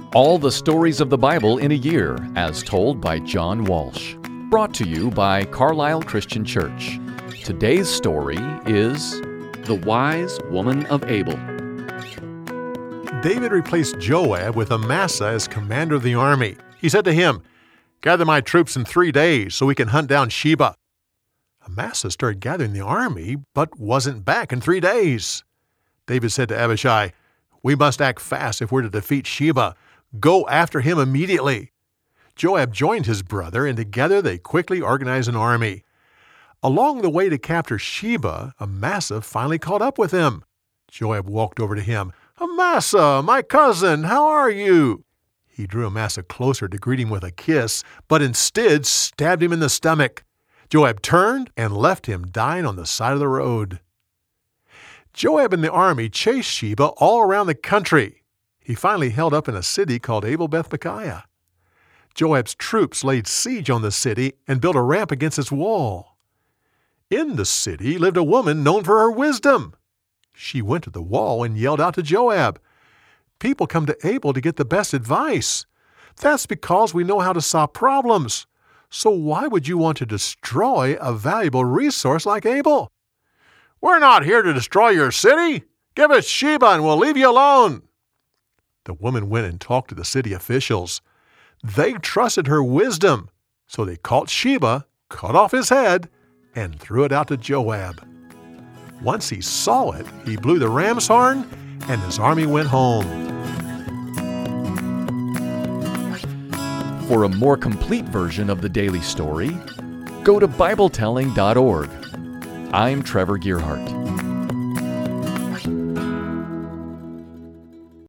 All the stories of the Bible in a year, as told by John Walsh. Brought to you by Carlisle Christian Church. Today's story is The Wise Woman of Abel. David replaced Joab with Amasa as commander of the army. He said to him, "Gather my troops in 3 days so we can hunt down Sheba." Amasa started gathering the army, but wasn't back in 3 days. David said to Abishai, "We must act fast if we're to defeat Sheba. Go after him immediately." Joab joined his brother, and together they quickly organized an army. Along the way to capture Sheba, Amasa finally caught up with him. Joab walked over to him. "Amasa, my cousin, how are you?" He drew Amasa closer to greet him with a kiss, but instead stabbed him in the stomach. Joab turned and left him dying on the side of the road. Joab and the army chased Sheba all around the country. He finally held up in a city called Abel-Beth-Machajah. Joab's troops laid siege on the city and built a ramp against its wall. In the city lived a woman known for her wisdom. She went to the wall and yelled out to Joab, "People come to Abel to get the best advice. That's because we know how to solve problems. So why would you want to destroy a valuable resource like Abel?" "We're not here to destroy your city. Give us Sheba and we'll leave you alone." The woman went and talked to the city officials. They trusted her wisdom, so they caught Sheba, cut off his head, and threw it out to Joab. Once he saw it, he blew the ram's horn, and his army went home. For a more complete version of the daily story, go to BibleTelling.org. I'm Trevor Gearhart.